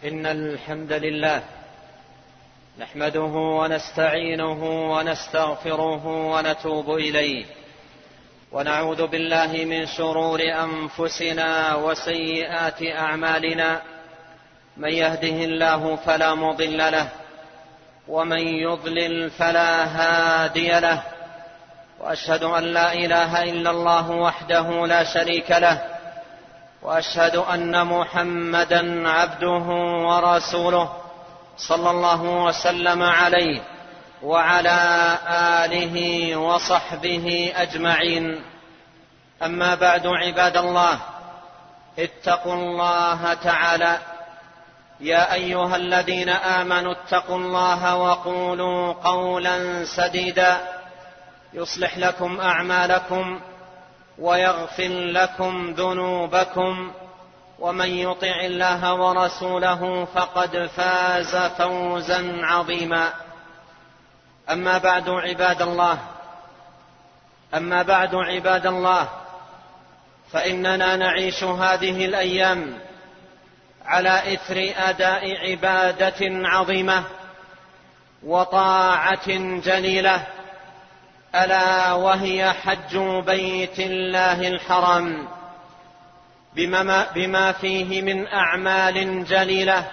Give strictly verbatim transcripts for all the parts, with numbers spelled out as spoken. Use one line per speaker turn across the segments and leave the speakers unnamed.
إن الحمد لله نحمده ونستعينه ونستغفره ونتوب إليه، ونعوذ بالله من شرور أنفسنا وسيئات أعمالنا. من يهده الله فلا مضل له، ومن يضلل فلا هادي له، وأشهد أن لا إله إلا الله وحده لا شريك له، وأشهد أن محمدا عبده ورسوله صلى الله وسلم عليه وعلى آله وصحبه أجمعين. أما بعد، عباد الله، اتقوا الله تعالى. يا أيها الذين آمنوا اتقوا الله وقولوا قولا سديدا يصلح لكم أعمالكم ويغفر لكم ذنوبكم، ومن يطع الله ورسوله فقد فاز فوزا عظيما. أما بعد عباد الله أما بعد عباد الله فإننا نعيش هذه الأيام على إثر أداء عبادة عظيمة وطاعة جليلة، ألا وهي حج بيت الله الحرام، بما, بما فيه من أعمال جليلة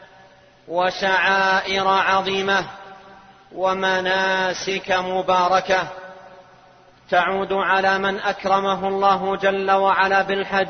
وشعائر عظيمة ومناسك مباركة تعود على من أكرمه الله جل وعلا بالحج،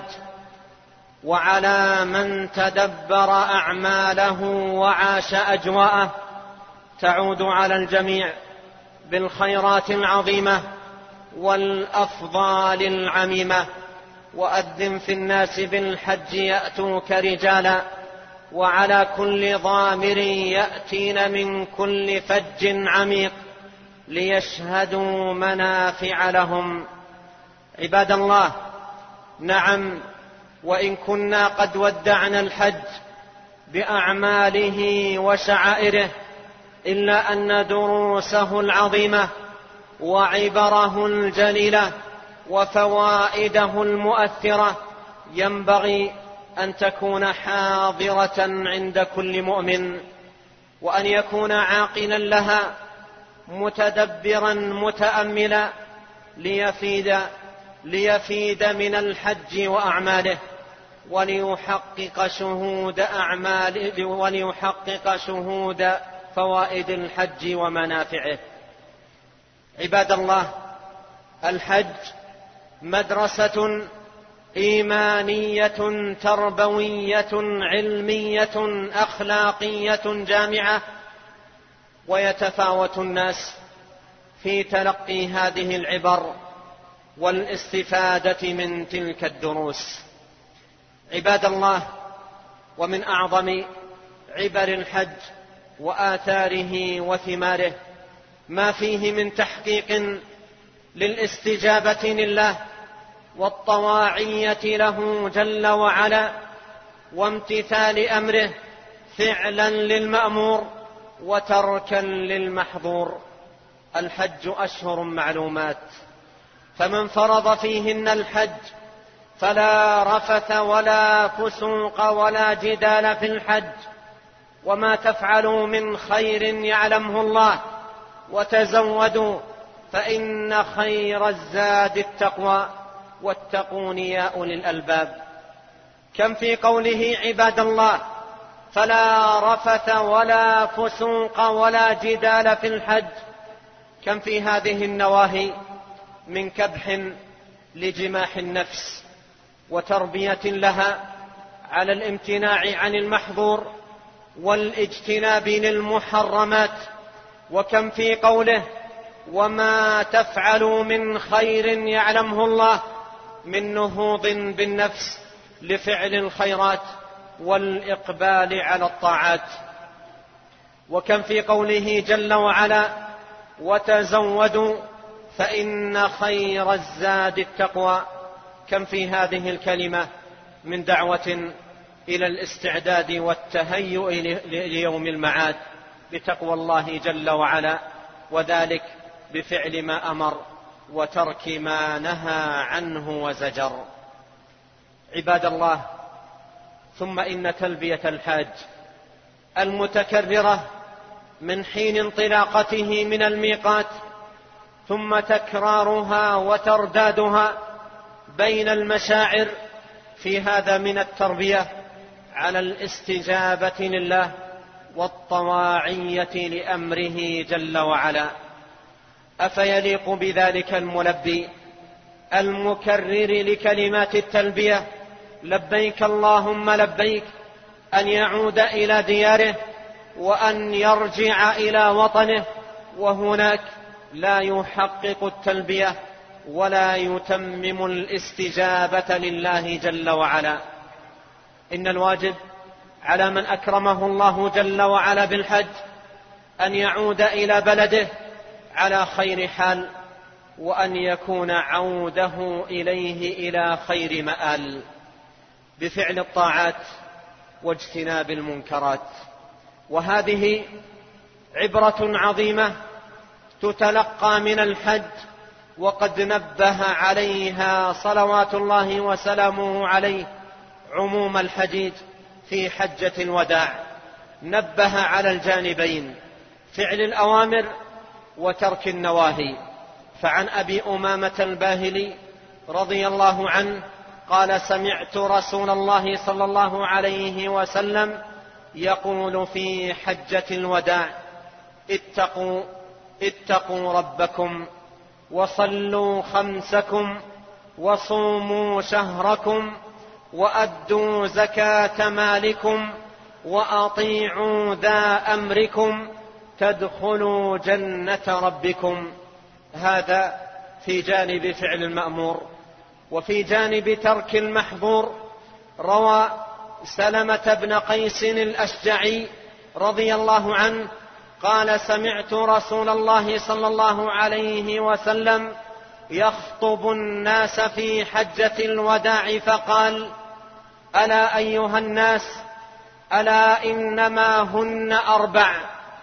وعلى من تدبر أعماله وعاش أجواءه تعود على الجميع بالخيرات العظيمة والأفضال العميمة. وأذن في الناس بالحج يأتوك رجالا، وعلى كل ضامر يأتين من كل فج عميق ليشهدوا منافع لهم. عباد الله، نعم، وإن كنا قد ودعنا الحج بأعماله وشعائره، إلا أن دروسه العظيمة وعبره الجليلة وفوائده المؤثرة ينبغي أن تكون حاضرة عند كل مؤمن، وأن يكون عاقلا لها متدبرا متأملا ليفيد, ليفيد من الحج وأعماله، وليحقق شهود أعماله وليحقق شهود فوائد الحج ومنافعه. عباد الله، الحج مدرسة إيمانية تربوية علمية أخلاقية جامعة، ويتفاوت الناس في تلقي هذه العبر والاستفادة من تلك الدروس. عباد الله، ومن أعظم عبر الحج وآثاره وثماره ما فيه من تحقيق للاستجابة لله والطواعية له جل وعلا، وامتثال أمره فعلا للمأمور وتركا للمحظور. الحج أشهر معلومات، فمن فرض فيهن الحج فلا رفث ولا فسوق ولا جدال في الحج. وما تفعلوا من خير يعلمه الله، وتزودوا فإن خير الزاد التقوى، واتقون يا أولي الألباب. كم في قوله عباد الله فلا رفث ولا فسوق ولا جدال في الحج، كم في هذه النواهي من كبح لجماح النفس وتربية لها على الامتناع عن المحظور والاجتناب للمحرمات. وكم في قوله وما تفعلوا من خير يعلمه الله من نهوض بالنفس لفعل الخيرات والإقبال على الطاعات. وكم في قوله جل وعلا وتزودوا فإن خير الزاد التقوى، كم في هذه الكلمة من دعوة إلى الاستعداد والتهيؤ ليوم المعاد بتقوى الله جل وعلا، وذلك بفعل ما أمر وترك ما نهى عنه وزجر. عباد الله، ثم إن تلبية الحاج المتكررة من حين انطلاقته من الميقات، ثم تكرارها وتردادها بين المشاعر، في هذا من التربية على الاستجابة لله والطواعية لأمره جل وعلا. أفيليق بذلك الملبي المكرر لكلمات التلبية لبيك اللهم لبيك أن يعود إلى دياره وأن يرجع إلى وطنه وهناك لا يحقق التلبية ولا يتمم الاستجابة لله جل وعلا؟ إن الواجب على من أكرمه الله جل وعلا بالحج أن يعود إلى بلده على خير حال، وأن يكون عوده إليه إلى خير مآل، بفعل الطاعات واجتناب المنكرات. وهذه عبرة عظيمة تتلقى من الحج، وقد نبه عليها صلوات الله وسلامه عليه عموم الحديث في حجة الوداع. نبه على الجانبين، فعل الأوامر وترك النواهي. فعن أبي أمامة الباهلي رضي الله عنه قال: سمعت رسول الله صلى الله عليه وسلم يقول في حجة الوداع: اتقوا اتقوا ربكم وصلوا خمسكم وصوموا شهركم وأدوا زكاة مالكم وأطيعوا ذا أمركم تدخلوا جنة ربكم. هذا في جانب فعل المأمور. وفي جانب ترك المحظور روى سلمة بن قيس الأشجعي رضي الله عنه قال: سمعت رسول الله صلى الله عليه وسلم يخطب الناس في حجة الوداع فقال: ألا أيها الناس، ألا إنما هن أربع: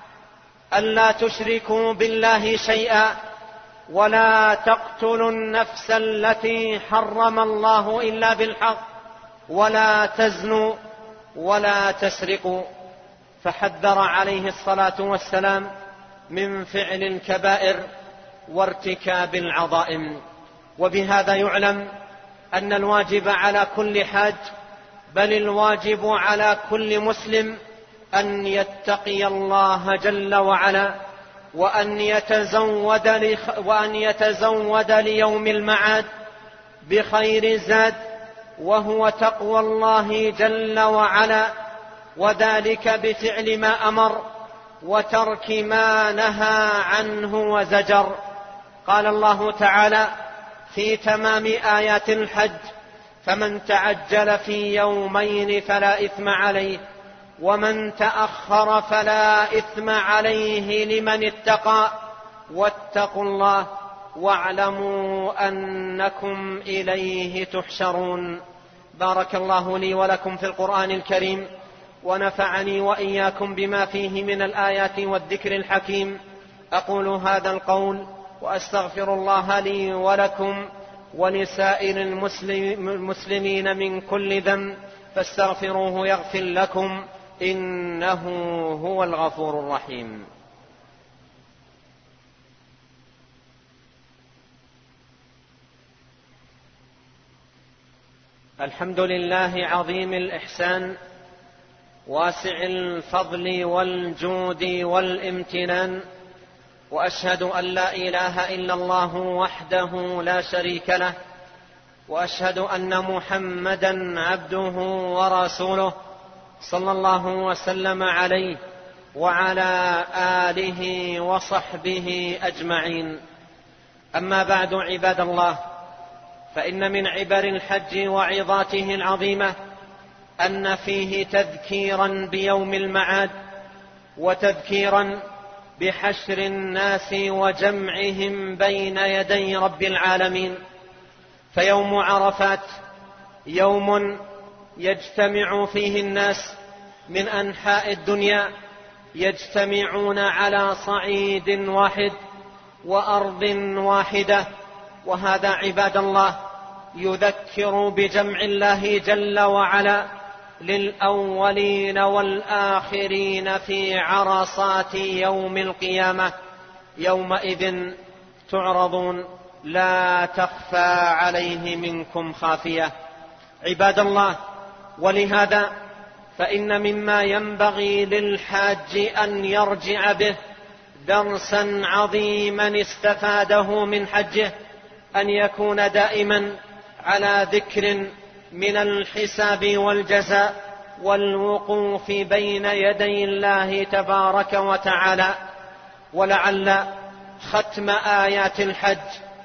ألا تشركوا بالله شيئا، ولا تقتلوا النفس التي حرم الله إلا بالحق، ولا تزنوا، ولا تسرقوا. فحذر عليه الصلاة والسلام من فعل الكبائر وارتكاب العظائم. وبهذا يعلم أن الواجب على كل حاج، بل الواجب على كل مسلم، أن يتقي الله جل وعلا، وأن يتزود, لخ... وأن يتزود ليوم المعاد بخير زاد، وهو تقوى الله جل وعلا، وذلك بفعل ما أمر وترك ما نهى عنه وزجر. قال الله تعالى في تمام آيات الحج: فمن تعجل في يومين فلا إثم عليه، ومن تأخر فلا إثم عليه لمن اتقى، واتقوا الله واعلموا أنكم إليه تحشرون. بارك الله لي ولكم في القرآن الكريم، ونفعني وإياكم بما فيه من الآيات والذكر الحكيم. أقول هذا القول وأستغفر الله لي ولكم ولسائر المسلمين من كل ذنب، فاستغفروه يغفر لكم، إنه هو الغفور الرحيم. الحمد لله عظيم الإحسان، واسع الفضل والجود والامتنان، وأشهد أن لا إله إلا الله وحده لا شريك له، وأشهد أن محمدا عبده ورسوله صلى الله وسلم عليه وعلى آله وصحبه أجمعين. أما بعد، عباد الله، فإن من عبر الحج وعظاته العظيمة أن فيه تذكيرا بيوم المعاد، وتذكيرا بحشر الناس وجمعهم بين يدي رب العالمين. فيوم عرفات يوم يجتمع فيه الناس من أنحاء الدنيا، يجتمعون على صعيد واحد وأرض واحدة، وهذا عباد الله يذكر بجمع الله جل وعلا للأولين والآخرين في عرصات يوم القيامة، يومئذ تعرضون لا تخفى عليه منكم خافية. عباد الله، ولهذا فإن مما ينبغي للحاج أن يرجع به درسا عظيما استفاده من حجه أن يكون دائما على ذكر من الحساب والجزاء والوقوف بين يدي الله تبارك وتعالى. ولعل ختم آيات الحج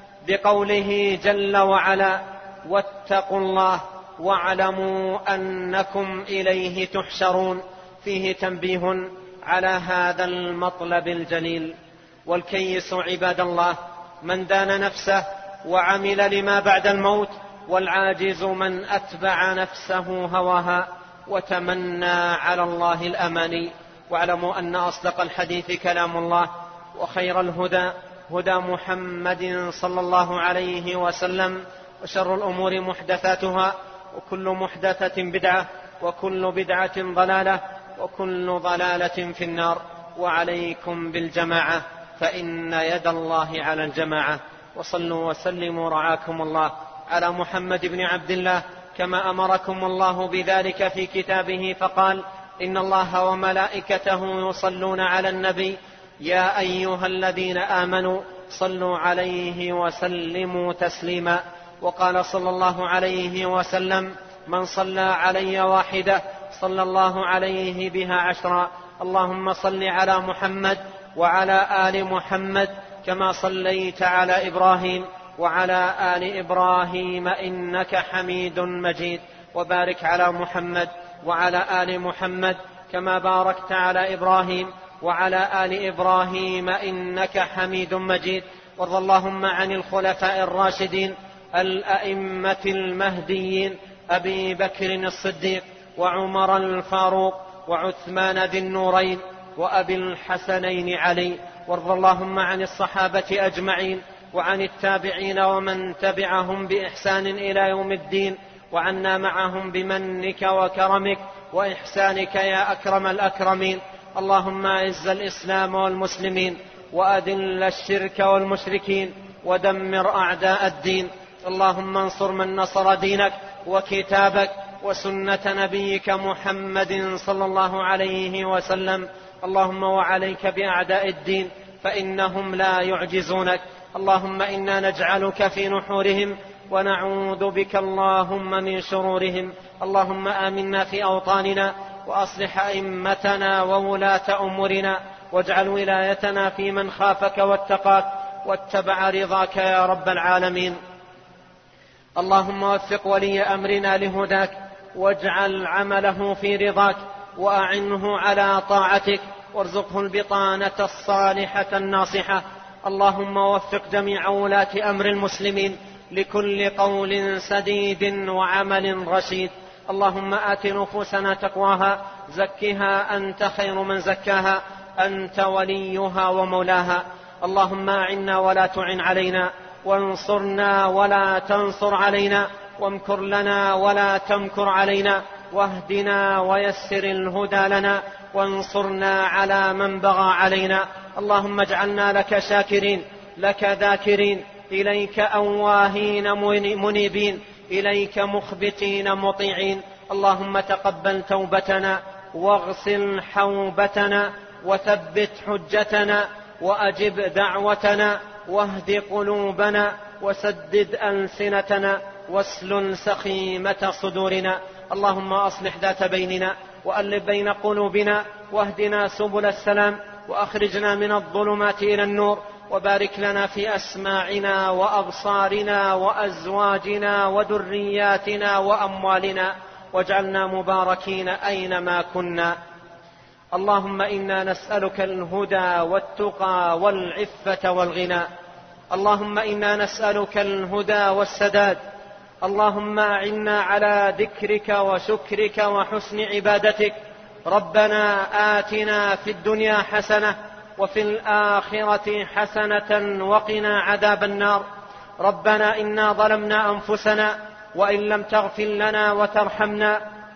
بقوله جل وعلا: واتقوا الله واعلموا أنكم إليه تحشرون، فيه تنبيه على هذا المطلب الجليل. والكيس عباد الله من دان نفسه وعمل لما بعد الموت، والعاجز من أتبع نفسه هواها وتمنى على الله الأماني. واعلموا أن أصدق الحديث كلام الله، وخير الهدى هدى محمد صلى الله عليه وسلم، وشر الأمور محدثاتها، وكل محدثة بدعة، وكل بدعة ضلالة، وكل ضلالة في النار. وعليكم بالجماعة فإن يد الله على الجماعة. وصلوا وسلموا رعاكم الله على محمد بن عبد الله كما أمركم الله بذلك في كتابه، فقال: إن الله وملائكته يصلون على النبي يا أيها الذين آمنوا صلوا عليه وسلموا تسليما. وقال صلى الله عليه وسلم: من صلى علي واحدة صلى الله عليه بها عشرا. اللهم صل على محمد وعلى آل محمد كما صليت على إبراهيم وعلى آل إبراهيم إنك حميد مجيد. وبارك على محمد وعلى آل محمد كما باركت على إبراهيم وعلى آل إبراهيم إنك حميد مجيد. وارض اللهم عن الخلفاء الراشدين الأئمة المهديين أبي بكر الصديق وعمر الفاروق وعثمان ذي النورين وأبي الحسنين علي. وارض اللهم عن الصحابة أجمعين وعن التابعين ومن تبعهم بإحسان إلى يوم الدين، وعنا معهم بمنك وكرمك وإحسانك يا أكرم الأكرمين. اللهم أعز الإسلام والمسلمين، وأذل الشرك والمشركين، ودمر أعداء الدين. اللهم انصر من نصر دينك وكتابك وسنة نبيك محمد صلى الله عليه وسلم. اللهم وعليك بأعداء الدين فإنهم لا يعجزونك. اللهم إنا نجعلك في نحورهم ونعوذ بك اللهم من شرورهم. اللهم آمنا في أوطاننا، وأصلح أئمتنا وولاة أمورنا، واجعل ولايتنا في من خافك واتقاك واتبع رضاك يا رب العالمين. اللهم وفق ولي أمرنا لهداك، واجعل عمله في رضاك، وأعنه على طاعتك، وارزقه البطانة الصالحة الناصحة. اللهم وفق جميع ولاة أمر المسلمين لكل قول سديد وعمل رشيد. اللهم آت نفوسنا تقواها، زكها أنت خير من زكاها، أنت وليها ومولاها. اللهم أعنا ولا تعن علينا، وانصرنا ولا تنصر علينا، وامكر لنا ولا تمكر علينا، واهدنا ويسر الهدى لنا، وانصرنا على من بغى علينا. اللهم اجعلنا لك شاكرين، لك ذاكرين، إليك أواهين منيبين، إليك مخبتين مطيعين. اللهم تقبل توبتنا، واغسل حوبتنا، وثبت حجتنا، وأجب دعوتنا، واهد قلوبنا، وسدد ألسنتنا، واسلل سخيمة صدورنا. اللهم أصلح ذات بيننا، وألف بين قلوبنا، واهدنا سبل السلام، وأخرجنا من الظلمات إلى النور. وبارك لنا في أسماعنا وأبصارنا وأزواجنا وذرياتنا وأموالنا، واجعلنا مباركين أينما كنا. اللهم إنا نسألك الهدى والتقى والعفة والغنى. اللهم إنا نسألك الهدى والسداد. اللهم أعنا على ذكرك وشكرك وحسن عبادتك. ربنا آتنا في الدنيا حسنة وفي الآخرة حسنة وقنا عذاب النار. ربنا إنا ظلمنا أنفسنا، وإن لم تغفر لنا وترحمنا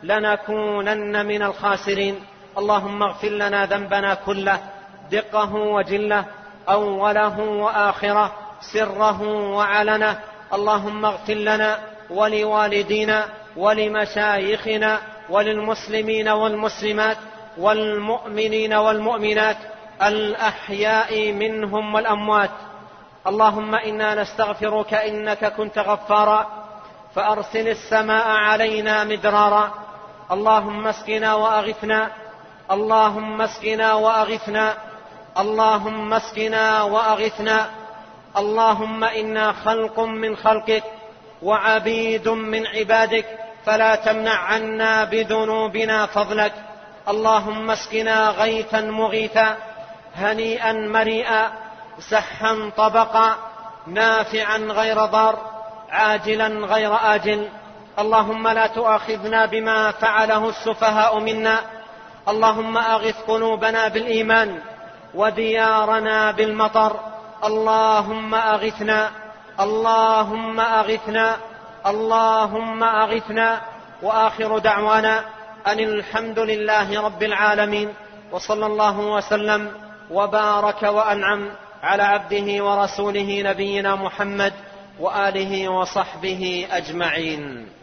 لنكونن من الخاسرين. اللهم اغفر لنا ذنبنا كله دقه وجله، أوله وآخره، سره وعلنه. اللهم اغفر لنا ولوالدينا ولمشايخنا وللمسلمين والمسلمات والمؤمنين والمؤمنات الأحياء منهم والأموات. اللهم إنا نستغفرك إنك كنت غفارا فأرسل السماء علينا مدرارا. اللهم اسقنا وأغثنا، اللهم اسقنا وأغثنا، اللهم اسقنا وأغثنا. اللهم إنا خلق من خلقك وعبيد من عبادك، فلا تمنع عنا بذنوبنا فضلك. اللهم اسقنا غيثا مغيثا، هنيئا مريئا، سحا طبقا، نافعا غير ضار، عاجلا غير آجل. اللهم لا تؤاخذنا بما فعله السفهاء منا. اللهم أغث قلوبنا بالإيمان وديارنا بالمطر. اللهم أغثنا، اللهم أغثنا، اللهم أغثنا. وآخر دعوانا أن الحمد لله رب العالمين، وصلى الله وسلم وبارك وأنعم على عبده ورسوله نبينا محمد وآله وصحبه أجمعين.